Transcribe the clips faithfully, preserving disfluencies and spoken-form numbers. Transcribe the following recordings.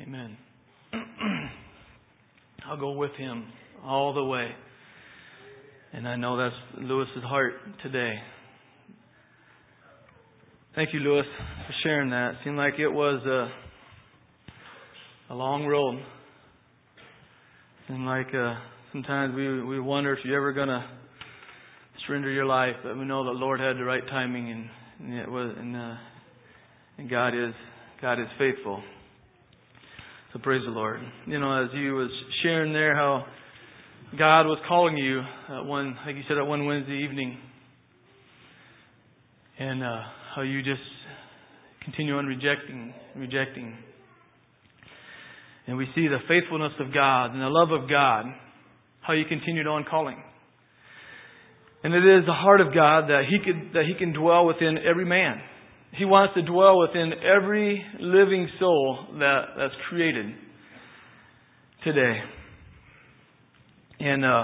Amen. I'll go with him all the way. And I know that's Lewis's heart today. Thank you, Lewis, for sharing that. It seemed like it was a, a long road. It seemed like uh, sometimes we, we wonder if you're ever going to surrender your life. But we know the Lord had the right timing, and, and it was, and, uh, and God is God is faithful. So praise the Lord. You know, as you was sharing there, how God was calling you at one, like you said, at one Wednesday evening, and uh, how you just continue on rejecting, rejecting. And we see the faithfulness of God and the love of God, how you continued on calling. And it is the heart of God that He could, that He can dwell within every man. He wants to dwell within every living soul that, that's created today. And uh,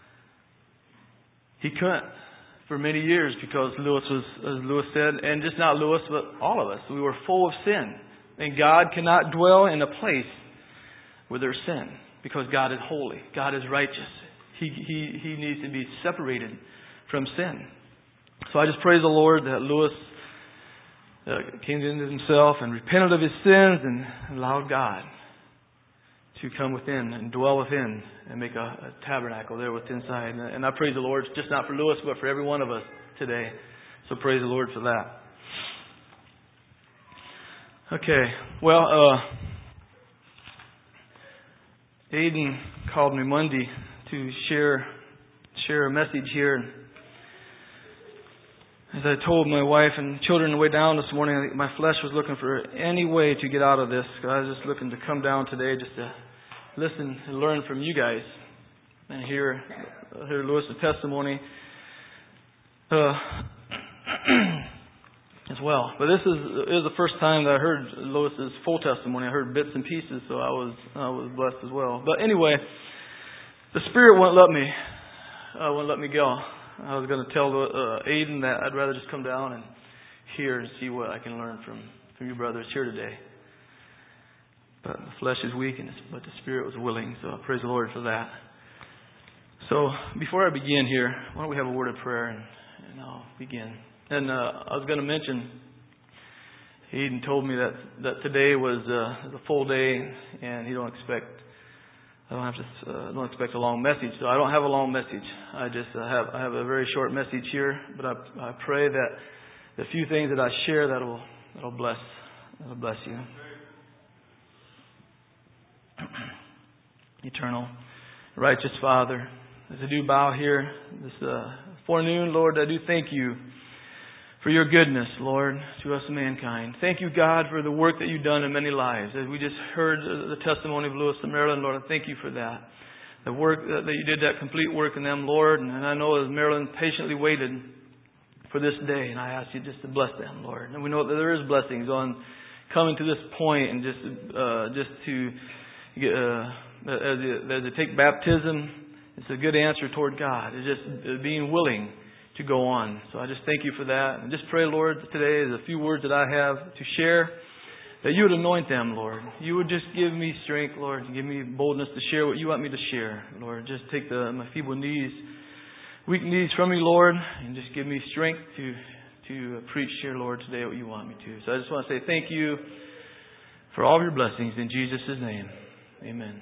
He couldn't for many years because Lewis was, as Lewis said, and just not Lewis, but all of us, we were full of sin. And God cannot dwell in a place where there's sin because God is holy. God is righteous. He, he, he needs to be separated from sin. So I just praise the Lord that Lewis Uh, came into himself and repented of his sins and allowed God to come within and dwell within and make a, a tabernacle there within inside. And, and I praise the Lord, just not for Lewis, but for every one of us today. So praise the Lord for that. Okay, well, uh, Aiden called me Monday to share share a message here. As I told my wife and children on the way down this morning, I think my flesh was looking for any way to get out of this. I was just looking to come down today just to listen and learn from you guys and hear hear Lewis's testimony uh, as well. But this is it was the first time that I heard Lewis's full testimony. I heard bits and pieces, so I was I was blessed as well. But anyway, the Spirit won't let me uh, won't let me go. I was going to tell uh, Aiden that I'd rather just come down and hear and see what I can learn from, from you brothers here today. But the flesh is weak, and but the Spirit was willing, so I praise the Lord for that. So before I begin here, why don't we have a word of prayer, and, and I'll begin. And uh, I was going to mention, Aiden told me that, that today was uh, a full day, and he don't expect I don't have to. Uh, don't expect a long message, so I don't have a long message. I just uh, have. I have a very short message here, but I, I pray that the few things that I share that'll that'll bless that'll bless you. Eternal, righteous Father, as I do bow here this uh, forenoon, Lord, I do thank you for your goodness, Lord, to us mankind. Thank you, God, for the work that you've done in many lives. As we just heard the testimony of Lewis and Marilyn, Lord, I thank you for that. The work that you did, that complete work in them, Lord. And I know as Marilyn patiently waited for this day, and I ask you just to bless them, Lord. And we know that there is blessings on coming to this point and just uh, just to get, uh, as, you, as you take baptism, it's a good answer toward God. It's just being willing to go on. So I just thank you for that. And just pray, Lord, today is a few words that I have to share, that you would anoint them, Lord. You would just give me strength, Lord, and give me boldness to share what you want me to share, Lord. Just take the my feeble knees, weak knees from me, Lord, and just give me strength to to preach here, Lord, today what you want me to. So I just want to say thank you for all of your blessings in Jesus' name. Amen.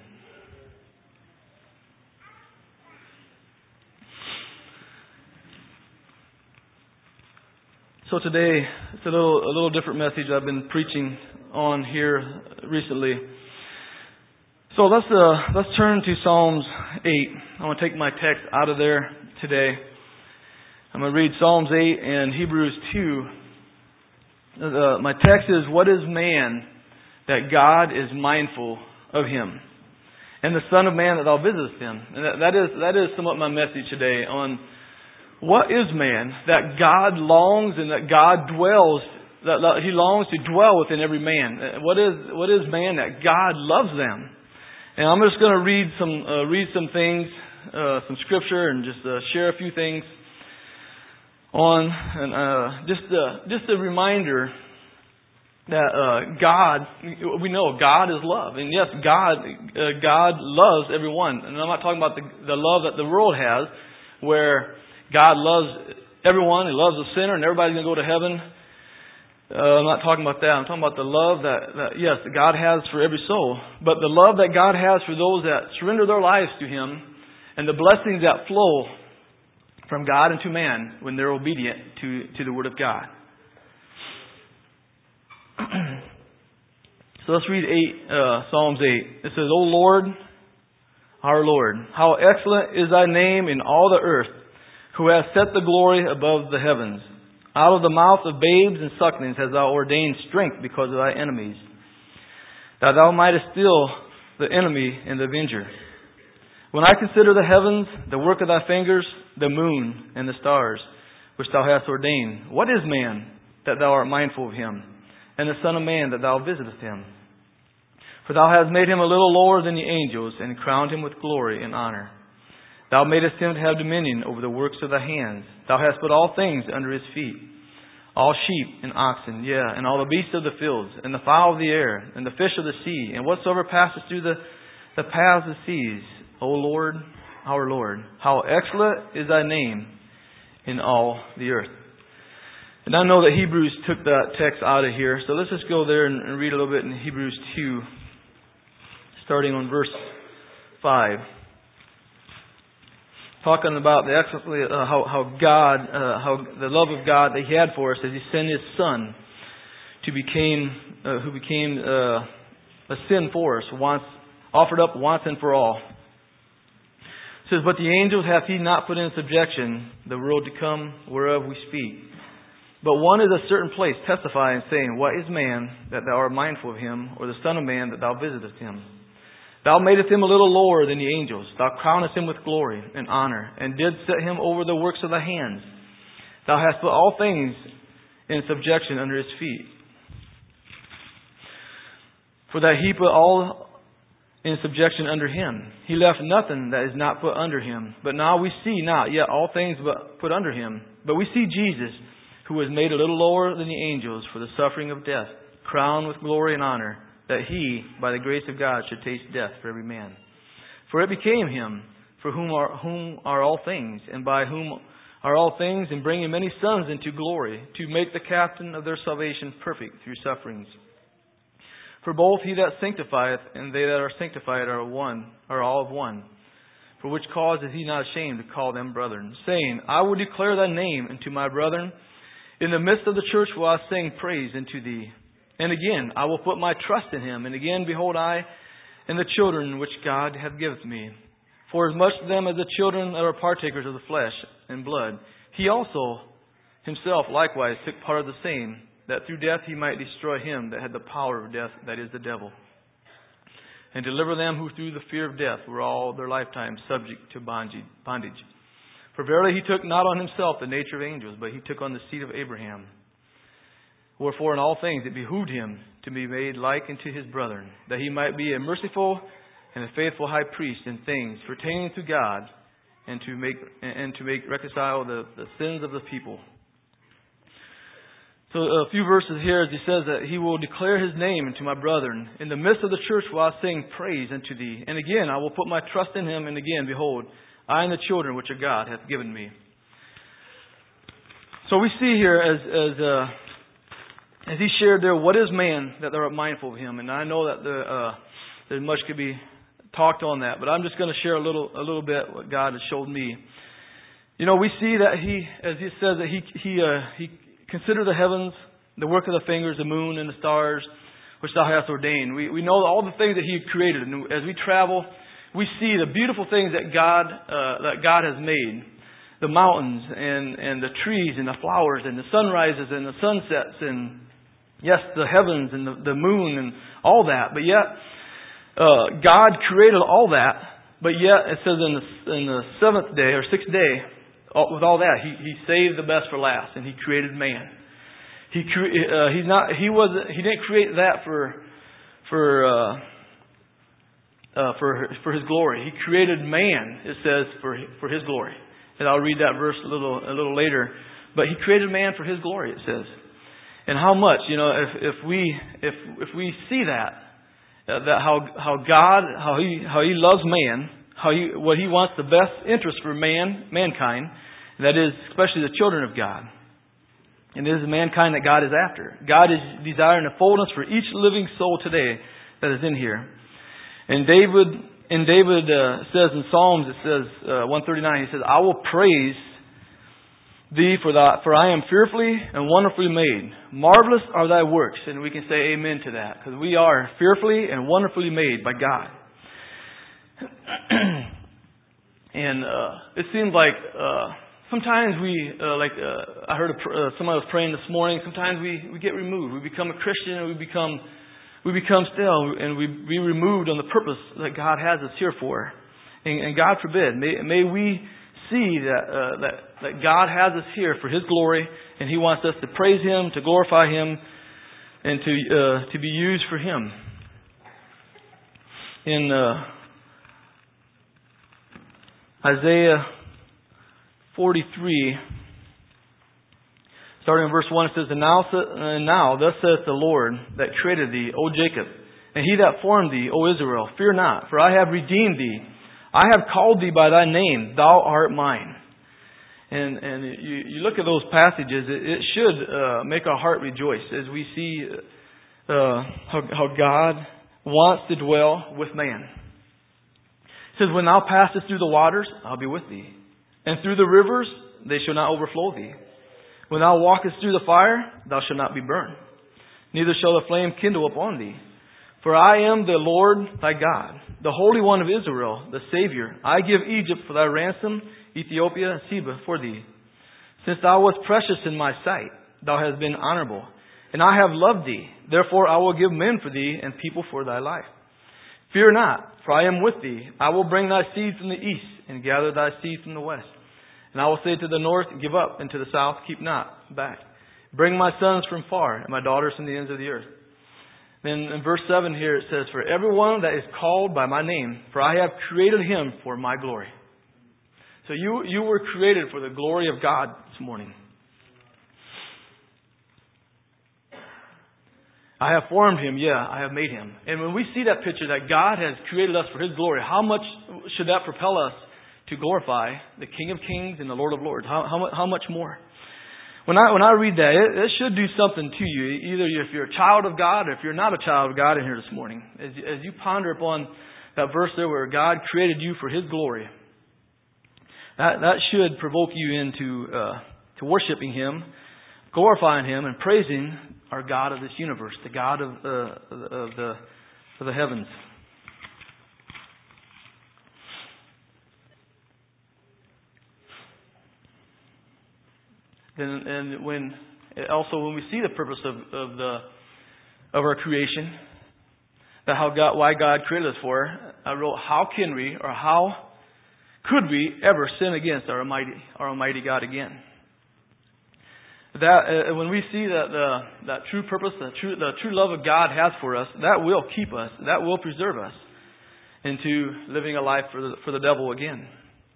So today, it's a little a little different message I've been preaching on here recently. So let's uh, let's turn to Psalms eight. I want to take my text out of there today. I'm going to read Psalms eight and Hebrews two. Uh, my text is, "What is man that God is mindful of him, and the Son of Man that thou visitest him?" And that, that is that is somewhat my message today on. What is man that God longs and that God dwells, that He longs to dwell within every man? What is what is man that God loves them? And I'm just going to read some uh, read some things, uh, some scripture, and just uh, share a few things on, and uh, just uh, just a reminder that uh, God, we know God is love. And yes, God uh, God loves everyone. And I'm not talking about the, the love that the world has, where God loves everyone, He loves the sinner, and everybody's going to go to heaven. Uh, I'm not talking about that. I'm talking about the love that, that, yes, that God has for every soul. But the love that God has for those that surrender their lives to Him, and the blessings that flow from God into man when they're obedient to, to the Word of God. So let's read eight, uh, Psalms eight. It says, O Lord, our Lord, how excellent is Thy name in all the earth, who has set the glory above the heavens. Out of the mouth of babes and sucklings hast Thou ordained strength because of Thy enemies, that Thou mightest still the enemy and the avenger. When I consider the heavens, the work of Thy fingers, the moon and the stars, which Thou hast ordained, what is man that Thou art mindful of him? And the Son of Man that Thou visitest him. For Thou hast made him a little lower than the angels, and crowned him with glory and honor. Thou madest him to have dominion over the works of Thy hands. Thou hast put all things under his feet, all sheep and oxen, yea, and all the beasts of the fields, and the fowl of the air, and the fish of the sea, and whatsoever passes through the, the paths of the seas. O Lord, our Lord, how excellent is Thy name in all the earth. And I know that Hebrews took that text out of here. So let's just go there and, and read a little bit in Hebrews two, starting on verse five. Talking about the excellently uh, how how God, uh, how the love of God that He had for us, as He sent His Son to became uh, who became uh, a sin for us, once offered up once and for all. It says, but the angels hath He not put in subjection, the world to come whereof we speak. But one is a certain place, testifying, saying, what is man that Thou art mindful of him, or the Son of Man that Thou visitest him? Thou madest him a little lower than the angels. Thou crownest him with glory and honor, and didst set him over the works of Thy hands. Thou hast put all things in subjection under His feet. For that He put all in subjection under Him. He left nothing that is not put under Him. But now we see not yet all things but put under Him. But we see Jesus, who was made a little lower than the angels for the suffering of death, crowned with glory and honor, that He, by the grace of God, should taste death for every man. For it became Him, for whom are, whom are all things, and by whom are all things, and bringing many sons into glory, to make the captain of their salvation perfect through sufferings. For both He that sanctifieth and they that are sanctified are one, are all of one. For which cause is He not ashamed to call them brethren, saying, I will declare Thy name unto my brethren. In the midst of the church will I sing praise unto Thee. And again, I will put my trust in Him. And again, behold, I and the children which God hath given me. For as much of them as the children that are partakers of the flesh and blood, He also Himself likewise took part of the same, that through death He might destroy him that had the power of death, that is, the devil, and deliver them who through the fear of death were all their lifetime subject to bondage. For verily He took not on Himself the nature of angels, but He took on the seed of Abraham. Wherefore in all things it behooved Him to be made like unto His brethren, that He might be a merciful and a faithful high priest in things pertaining to God, and to make and to make reconcile the, the sins of the people. So a few verses here, as He says that He will declare His name unto my brethren. In the midst of the church will I sing praise unto Thee. And again I will put my trust in Him. And again, behold, I and the children which a God hath given me. So we see here, as as uh, as He shared there, what is man that thou art mindful of him? And I know that the, uh, there much could be talked on that, but I'm just going to share a little a little bit what God has showed me. You know, we see that He, as He says, that He He uh, He considered the heavens, the work of the fingers, the moon and the stars, which Thou hast ordained. We we know all the things that He created, and as we travel, we see the beautiful things that God uh, that God has made. The mountains and, and the trees and the flowers and the sunrises and the sunsets and, yes, the heavens and the, the moon and all that. But yet, uh, God created all that. But yet, it says in the, in the seventh day or sixth day, with all that, He, he saved the best for last, and He created man. He cre- uh, he's not he was he didn't create that for for uh, uh, for for His glory. He created man. It says for for His glory. And I'll read that verse a little a little later. But He created man for His glory, it says. And how much, you know, if, if we if if we see that, uh, that how how God how he how he loves man, how he what he wants the best interest for man mankind, that is especially the children of God. And it is mankind that God is after. God is desiring a fullness for each living soul today that is in here. And David, and David uh, says in Psalms, it says uh, one thirty-nine, he says, "I will praise Thee for thy, for I am fearfully and wonderfully made. Marvelous are Thy works." And we can say amen to that, because we are fearfully and wonderfully made by God. And uh, it seems like uh, sometimes we, uh, like uh, I heard a, uh, somebody was praying this morning. Sometimes we, we get removed. We become a Christian and we become we become stale, and we be removed on the purpose that God has us here for. And, and God forbid, may, may we see that, uh, that that God has us here for His glory, and He wants us to praise Him, to glorify Him, and to uh, to be used for Him. In uh, Isaiah forty-three, starting in verse one, it says, "And now, uh, now thus saith the Lord that created thee, O Jacob, and He that formed thee, O Israel, fear not, for I have redeemed thee. I have called thee by thy name, thou art mine." And and you, you look at those passages, it, it should uh, make our heart rejoice as we see uh, how, how God wants to dwell with man. It says, "When thou passest through the waters, I'll be with thee. And through the rivers, they shall not overflow thee. When thou walkest through the fire, thou shalt not be burned. Neither shall the flame kindle upon thee. For I am the Lord thy God, the Holy One of Israel, the Savior. I give Egypt for thy ransom, Ethiopia and Seba for thee. Since thou wast precious in my sight, thou hast been honorable. And I have loved thee. Therefore I will give men for thee and people for thy life. Fear not, for I am with thee. I will bring thy seed from the east and gather thy seed from the west. And I will say to the north, give up, and to the south, keep not back. Bring my sons from far and my daughters from the ends of the earth." Then in verse seven here it says, "For everyone that is called by my name, for I have created him for my glory." So you, you were created for the glory of God this morning. "I have formed him, yeah, I have made him." And when we see that picture that God has created us for His glory, how much should that propel us to glorify the King of Kings and the Lord of Lords? How, how, how much more? When I when I read that, it, it should do something to you. Either if you're a child of God or if you're not a child of God in here this morning. As, as you ponder upon that verse there where God created you for His glory, that, that should provoke you into uh, to worshiping Him, glorifying Him, and praising our God of this universe, the God of, uh, of, the, of the heavens. And, and when also when we see the purpose of, of the of our creation, that how God why God created us for, I wrote, how can we or how could we ever sin against our Almighty our Almighty God again? That uh, when we see that the that true purpose, the true the true love of God has for us, that will keep us, that will preserve us into living a life for the for the devil again.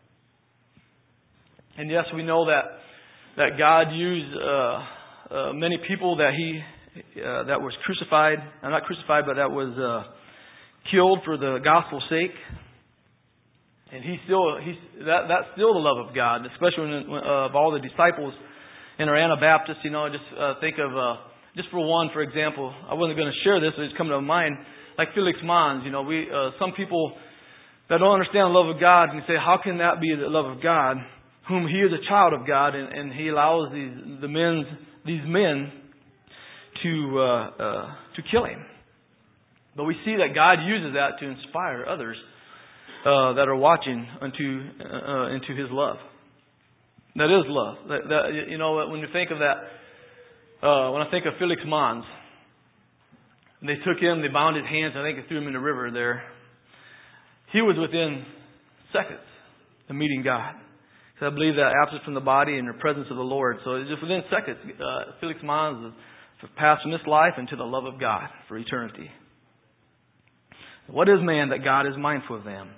And yes, we know that. That God used uh, uh, many people that He uh, that was crucified, uh, not crucified, but that was uh, killed for the gospel's sake, and He still He that that's still the love of God, especially when, uh, of all the disciples in our Anabaptists. You know, just uh, think of uh, just for one, for example, I wasn't going to share this, but it's coming to mind. Like Felix Mons, you know, we uh, some people that don't understand the love of God and say, how can that be the love of God? Whom he is a child of God, and, and he allows these the men these men to uh, uh, to kill him. But we see that God uses that to inspire others uh, that are watching unto uh, into His love. That is love. That, that you know when you think of that, uh, when I think of Felix Mons, they took him, they bound his hands, I think they threw him in the river there. He was within seconds of meeting God. I believe that absent from the body and the presence of the Lord. So just within seconds, uh, Felix Mons passed from this life into the love of God for eternity. What is man that God is mindful of them?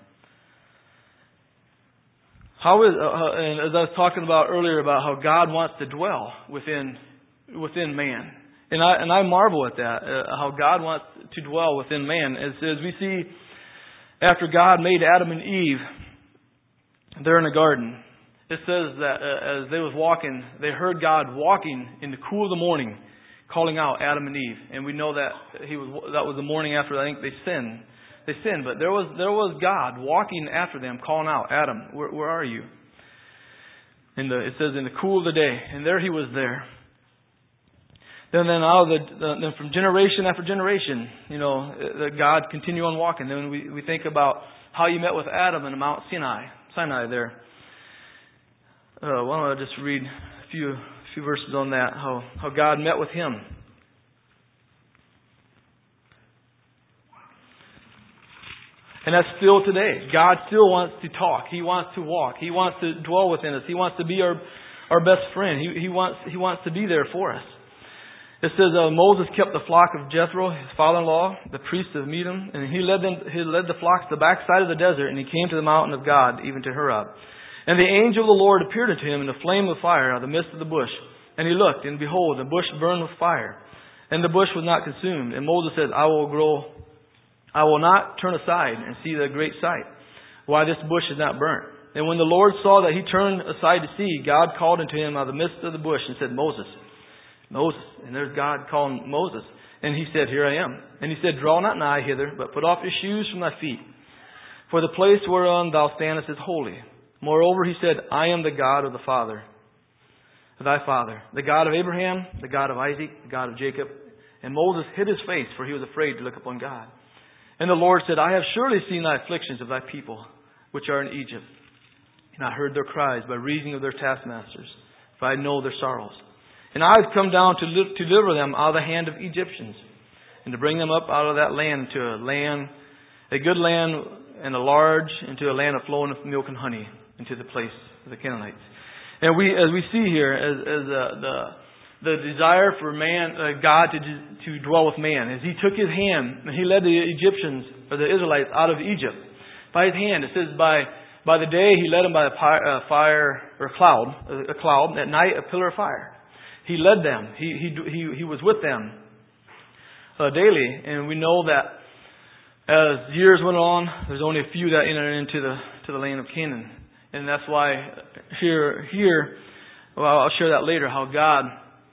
How is, uh, and as I was talking about earlier about how God wants to dwell within within man, And I and I marvel at that, uh, how God wants to dwell within man. As, as we see, after God made Adam and Eve there in the garden, it says that uh, as they was walking, they heard God walking in the cool of the morning, calling out Adam and Eve. And we know that he was that was the morning after I think they sinned. They sinned, but there was there was God walking after them, calling out, Adam, where, where are you? In the it says in the cool of the day, and there he was there. Then, then out of the, the then from generation after generation, you know, that God continued on walking. Then we we think about how He met with Adam in Mount Sinai, Sinai there. Uh, why don't I just read a few few verses on that? How how God met with him. And that's still today. God still wants to talk. He wants to walk. He wants to dwell within us. He wants to be our our best friend. He he wants he wants to be there for us. It says uh, Moses kept the flock of Jethro, his father-in-law, the priest of Midian, and he led them. He led the flock to the backside of the desert, and he came to the mountain of God, even to Horeb. And the angel of the Lord appeared unto him in a flame of fire out of the midst of the bush. And he looked, and behold, the bush burned with fire, and the bush was not consumed. And Moses said, I will grow, I will not turn aside and see the great sight, why this bush is not burnt. And when the Lord saw that he turned aside to see, God called unto him out of the midst of the bush and said, Moses, Moses. And there's God calling Moses. And he said, Here I am. And he said, Draw not nigh hither, but put off your shoes from thy feet. For the place whereon thou standest is holy. Moreover, he said, I am the God of the Father, of thy father, the God of Abraham, the God of Isaac, the God of Jacob. And Moses hid his face, for he was afraid to look upon God. And the Lord said, I have surely seen thy afflictions of thy people, which are in Egypt. And I heard their cries by reason of their taskmasters, for I know their sorrows. And I have come down to li- to deliver them out of the hand of Egyptians, and to bring them up out of that land to a land, a good land, and a large, into a land of flowing with milk and honey, into the place of the Canaanites. And we, as we see here, as, as uh, the the desire for man, uh, God to to dwell with man, as He took His hand and He led the Egyptians or the Israelites out of Egypt by His hand. It says by by the day He led them by a uh, fire or cloud, a cloud. At night, a pillar of fire. He led them. He he he he was with them uh, daily, and we know that as years went on, there's only a few that entered into the to the land of Canaan, and that's why here here, well, I'll share that later. How God,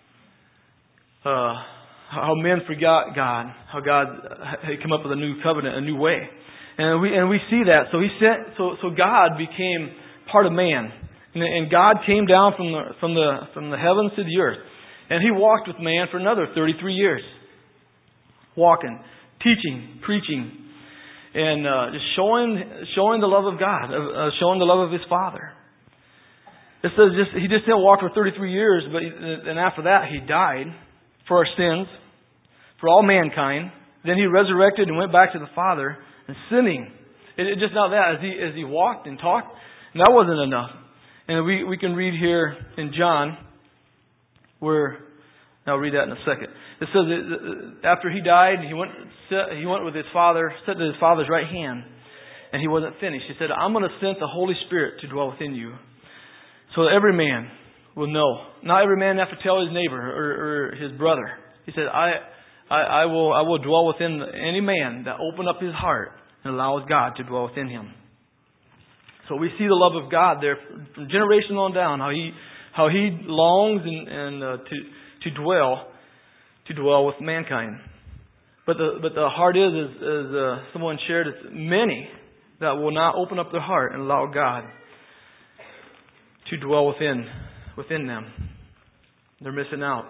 uh, how men forgot God, how God had come up with a new covenant, a new way, and we and we see that. So He sent. So so God became part of man. And God came down from the from the from the heavens to the earth, and He walked with man for another thirty-three years, walking, teaching, preaching, and uh, just showing showing the love of God, uh, showing the love of His Father. It says just He just didn't walk for thirty-three years, but and after that He died for our sins, for all mankind. Then He resurrected and went back to the Father and sinning. It, it just not that as He as He walked and talked, and that wasn't enough. And we, we can read here in John, where I'll read that in a second. It says that after He died, He went he went with His Father, sat to His Father's right hand, and He wasn't finished. He said, I'm going to send the Holy Spirit to dwell within you, so that every man will know. Not every man have to tell his neighbor or, or his brother. He said, I, I I will I will dwell within any man that open up his heart and allows God to dwell within him. So we see the love of God there from generation on down, how He how He longs and, and uh, to to dwell to dwell with mankind. But the but the heart is, as, as uh, someone shared, it's many that will not open up their heart and allow God to dwell within within them. They're missing out.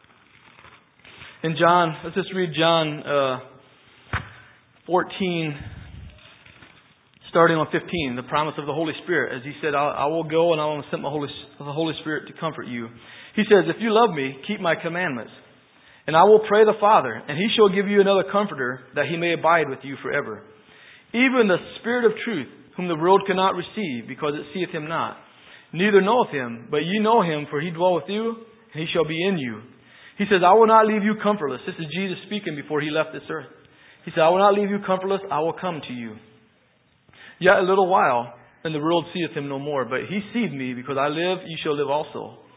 In John, let's just read John uh, fourteen. Starting on fifteen, the promise of the Holy Spirit. As He said, I, I will go and I will send my Holy, the Holy Spirit to comfort you. He says, if you love me, keep my commandments. And I will pray the Father, and He shall give you another comforter, that He may abide with you forever. Even the Spirit of truth, whom the world cannot receive, because it seeth Him not. Neither knoweth Him, but ye know Him, for He dwelleth with you, and He shall be in you. He says, I will not leave you comfortless. This is Jesus speaking before He left this earth. He said, I will not leave you comfortless, I will come to you. Yet a little while, and the world seeth Him no more. But he seeth me, because I live, ye shall live also.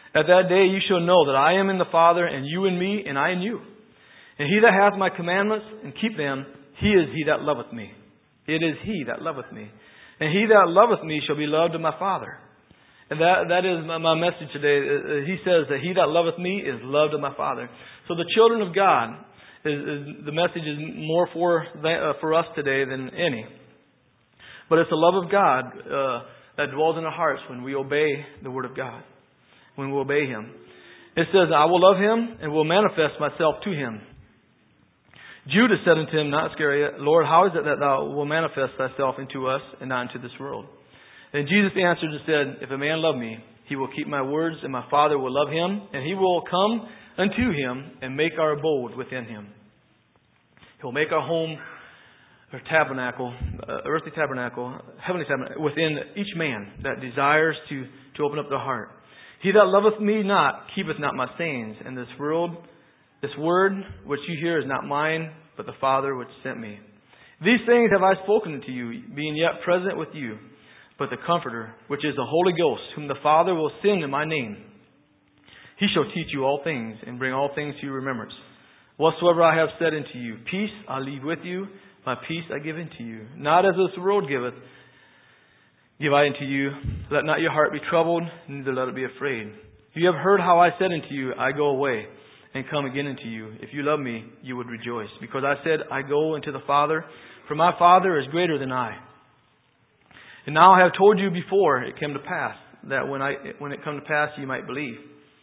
At that day you shall know that I am in the Father, and you in me, and I in you. And he that hath my commandments and keep them, he is he that loveth me. It is he that loveth me. And he that loveth me shall be loved of my Father. And that that is my, my message today. He says that he that loveth me is loved of my Father. So the children of God, is, is the message is more for uh, for us today than any. But it's the love of God uh, that dwells in our hearts when we obey the Word of God. When we obey Him. It says, I will love Him and will manifest myself to Him. Judas said unto Him, not Iscariot, Lord, how is it that Thou wilt manifest Thyself into us and not into this world? And Jesus answered and said, if a man love me, he will keep my words, and my Father will love him, and He will come unto him and make our abode within him. He will make our home or tabernacle, uh, earthly tabernacle, heavenly tabernacle, within each man that desires to, to open up the heart. He that loveth me not keepeth not my sayings, and this world, this word which you hear is not mine, but the Father which sent me. These things have I spoken unto you, being yet present with you. But the Comforter, which is the Holy Ghost, whom the Father will send in my name, He shall teach you all things, and bring all things to your remembrance. Whatsoever I have said unto you, peace I leave with you, my peace I give unto you. Not as this world giveth, give I unto you. Let not your heart be troubled, neither let it be afraid. You have heard how I said unto you, I go away, and come again unto you. If you love me, you would rejoice. Because I said, I go unto the Father, for my Father is greater than I. And now I have told you before it came to pass, that when I when it come to pass, you might believe.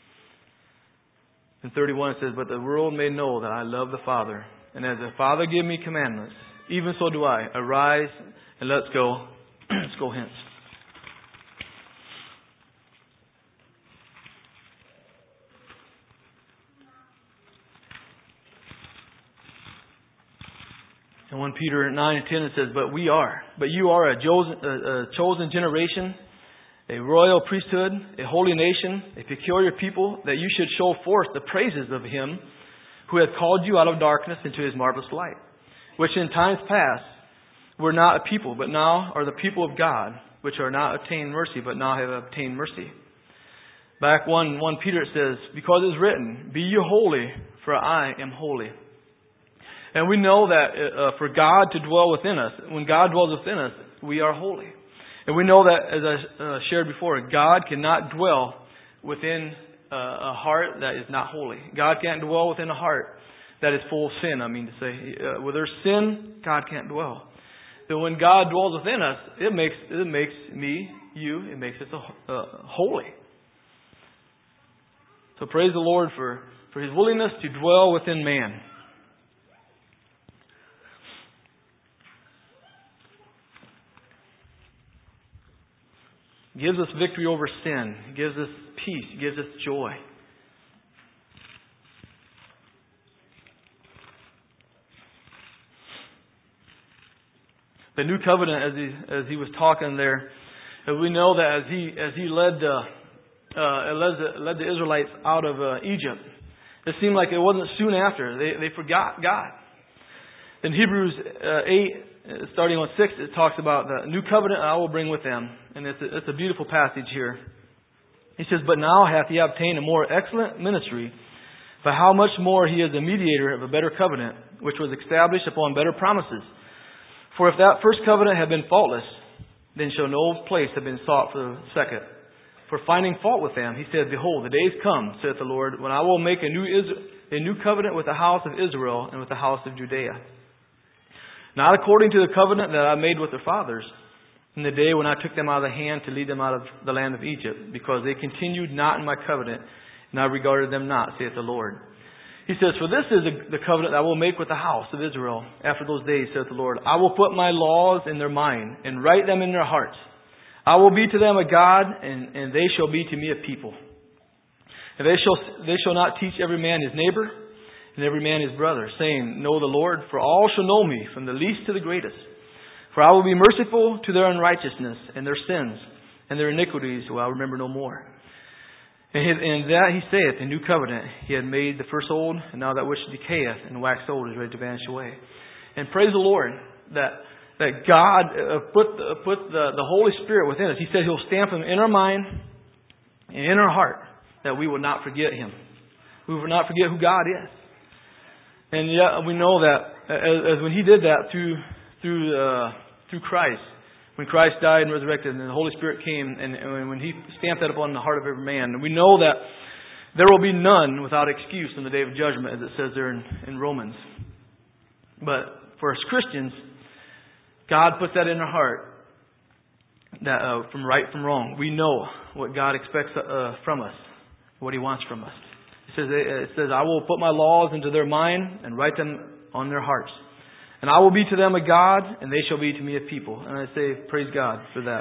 In thirty-one it says, but the world may know that I love the Father, and as the Father give me commandments, even so do I. Arise, and let's go. Let's go hence. In First Peter nine and ten it says, But we are, but you are a chosen, a, a chosen generation, a royal priesthood, a holy nation, a peculiar people, that you should show forth the praises of Him who hath called you out of darkness into His marvelous light, which in times past were not a people, but now are the people of God, which are not obtained mercy, but now have obtained mercy. Back one, First Peter it says, Because it is written, Be ye holy, for I am holy. And we know that uh, for God to dwell within us, when God dwells within us, we are holy. And we know that, as I uh, shared before, God cannot dwell within uh, a heart that is not holy. God can't dwell within a heart that is full of sin, I mean to say. Uh, where there's sin, God can't dwell. So when God dwells within us, it makes it makes me, you, it makes us uh, holy. So praise the Lord for, for His willingness to dwell within man. Gives us victory over sin. Gives us peace. Gives us joy. The new covenant, as he as he was talking there, we know that as he as he led the uh, led the, led the Israelites out of uh, Egypt, it seemed like it wasn't soon after they they forgot God. In Hebrews uh, eight. Starting on six, it talks about the new covenant I will bring with them. And it's a, it's a beautiful passage here. He says, But now hath he obtained a more excellent ministry, but how much more he is a mediator of a better covenant, which was established upon better promises. For if that first covenant had been faultless, then shall no place have been sought for the second. For finding fault with them, he said, Behold, the days come, saith the Lord, when I will make a new Is- a new covenant with the house of Israel and with the house of Judea. Not according to the covenant that I made with their fathers in the day when I took them out of the hand to lead them out of the land of Egypt, because they continued not in my covenant, and I regarded them not, saith the Lord. He says, For this is the covenant I will make with the house of Israel after those days, saith the Lord. I will put my laws in their mind, and write them in their hearts. I will be to them a God, and, and they shall be to me a people. And they shall they shall not teach every man his neighbor, and every man his brother, saying, Know the Lord, for all shall know me, from the least to the greatest. For I will be merciful to their unrighteousness and their sins, and their iniquities will I remember no more. And, his, and that he saith, the new covenant, he had made the first old, and now that which decayeth and waxed old is ready to vanish away. And praise the Lord that that God uh, put the, put the, the Holy Spirit within us. He said He'll stamp Him in our mind and in our heart. that we will not forget Him. We will not forget who God is. And yet we know that as, as when He did that through through uh, through Christ, when Christ died and resurrected and the Holy Spirit came, and, and when He stamped that upon the heart of every man, we know that there will be none without excuse in the day of judgment, as it says there in, in Romans. But for us Christians, God puts that in our heart, that uh, from right from wrong. We know what God expects uh, from us, what He wants from us. It says, it says, I will put my laws into their mind and write them on their hearts. And I will be to them a God, and they shall be to me a people. And I say, praise God for that.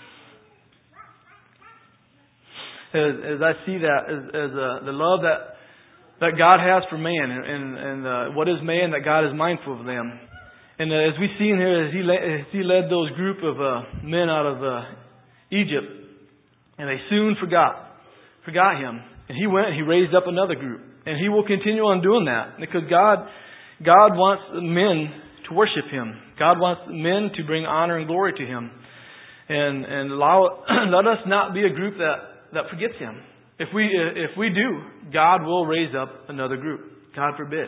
As, as I see that, as, as uh, the love that that God has for man, and, and, and uh, what is man, that God is mindful of them. And uh, as we see in here, as He, led, as he led those group of uh, men out of uh, Egypt, and they soon forgot, forgot Him. And He went and He raised up another group. And He will continue on doing that. Because God God wants men to worship Him. God wants men to bring honor and glory to Him. And and allow let us not be a group that, that forgets Him. If we if we do, God will raise up another group. God forbid.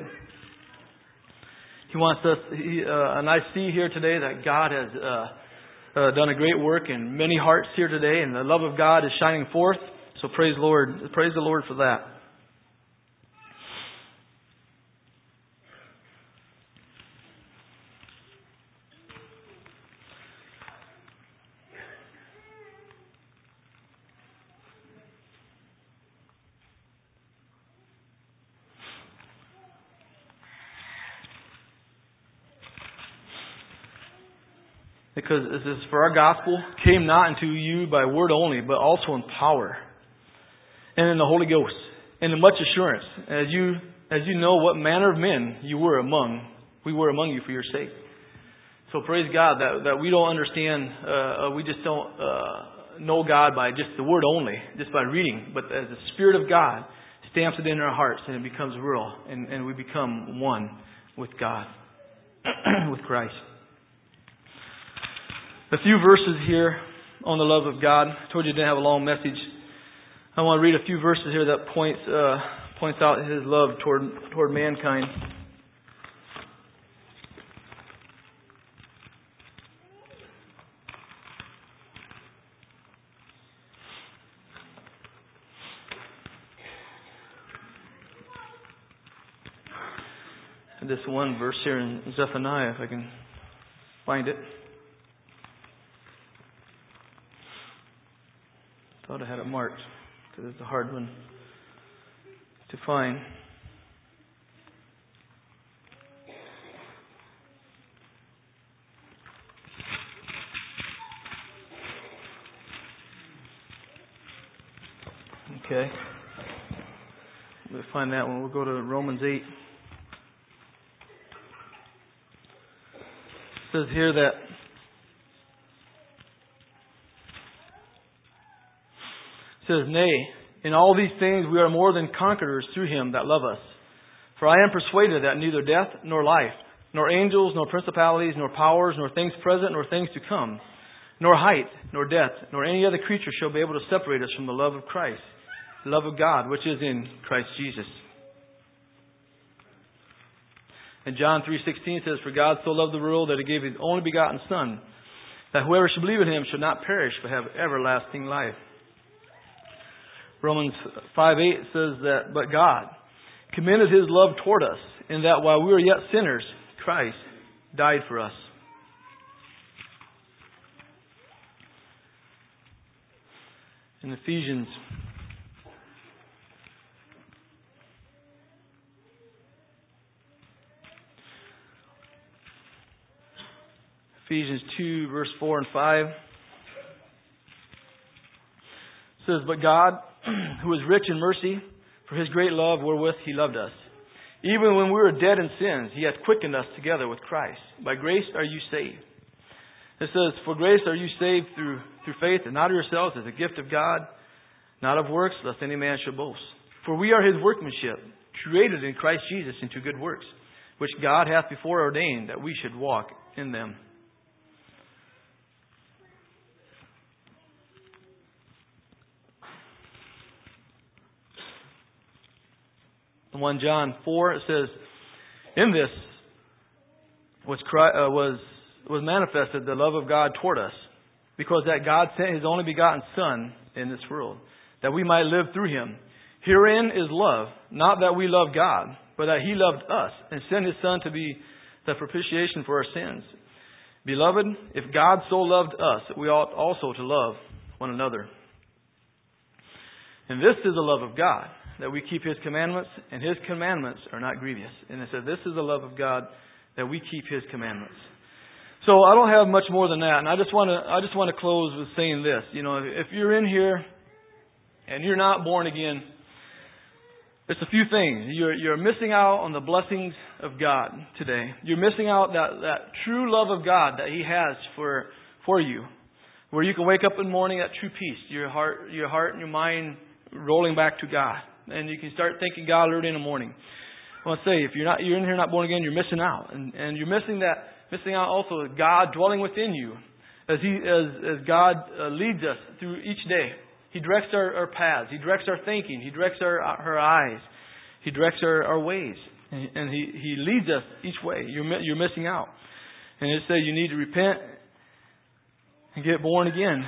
He wants us, he, uh, and I see here today that God has uh, uh, done a great work in many hearts here today, and the love of God is shining forth. So praise the Lord. Praise the Lord for that. Because it says, for our gospel came not unto you by word only, but also in power, and in the Holy Ghost, and in much assurance, as you as you know what manner of men you were among, we were among you for your sake. So praise God that that we don't understand, uh, we just don't uh, know God by just the word only, just by reading, but as the Spirit of God stamps it in our hearts, and it becomes real, and, and we become one with God, with Christ. A few verses here on the love of God. I told you I didn't have a long message. I want to read a few verses here that points uh, points out His love toward toward mankind. And this one verse here in Zephaniah, if I can find it. Thought I had it marked because it's a hard one to find. Okay. We'll find that one. We'll go to Romans eight. It says here that says, nay, in all these things we are more than conquerors through Him that love us. For I am persuaded that neither death nor life, nor angels, nor principalities, nor powers, nor things present, nor things to come, nor height, nor depth, nor any other creature shall be able to separate us from the love of Christ, the love of God, which is in Christ Jesus. And John three sixteen says, for God so loved the world that He gave His only begotten Son, that whoever should believe in Him should not perish, but have everlasting life. Romans five eight says that, but God commended His love toward us, in that while we were yet sinners, Christ died for us. In Ephesians Ephesians two, verse four and five says, but God, who is rich in mercy, for His great love wherewith He loved us, even when we were dead in sins, He hath quickened us together with Christ. By grace are you saved. It says, for grace are you saved through through faith, and not of yourselves, as a gift of God, not of works, lest any man should boast. For we are His workmanship, created in Christ Jesus into good works, which God hath before ordained that we should walk in them. In First John four, it says, "In this was Christ, uh, was was manifested the love of God toward us, because that God sent His only begotten Son in this world, that we might live through Him. Herein is love, not that we love God, but that He loved us and sent His Son to be the propitiation for our sins. Beloved, if God so loved us, we ought also to love one another. And this is the love of God, that we keep His commandments, and His commandments are not grievous." And it said, this is the love of God, that we keep His commandments. So I don't have much more than that, and I just want to I just want to close with saying this. You know, if you're in here and you're not born again, it's a few things. You're you're missing out on the blessings of God today. You're missing out that, that true love of God that He has for for you, where you can wake up in the morning at true peace, your heart your heart and your mind rolling back to God, and you can start thanking God early in the morning. I want to say, if you're not you're in here not born again, you're missing out, and and you're missing that missing out also God dwelling within you, as He as as God uh, leads us through each day. He directs our, our paths. He directs our thinking. He directs our our eyes. He directs our, our ways, and, and He He leads us each way. You're you're missing out, and it says you need to repent and get born again,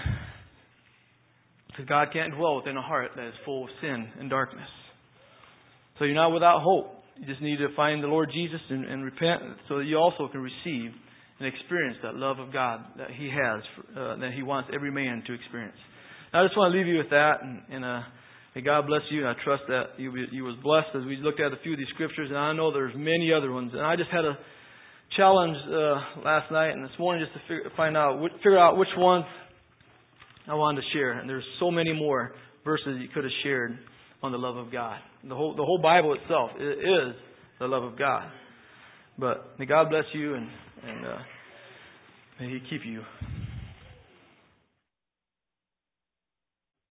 because God can't dwell within a heart that is full of sin and darkness. So you're not without hope. You just need to find the Lord Jesus and, and repent, so that you also can receive and experience that love of God that He has, uh, that He wants every man to experience. Now, I just want to leave you with that, and, and uh, may God bless you. And I trust that you, you was blessed as we looked at a few of these scriptures, and I know there's many other ones. And I just had a challenge uh, last night and this morning just to figure, find out, figure out which ones I wanted to share. And there's so many more verses you could have shared on the love of God. The whole the whole Bible itself is the love of God. But may God bless you, and, and uh, may He keep you.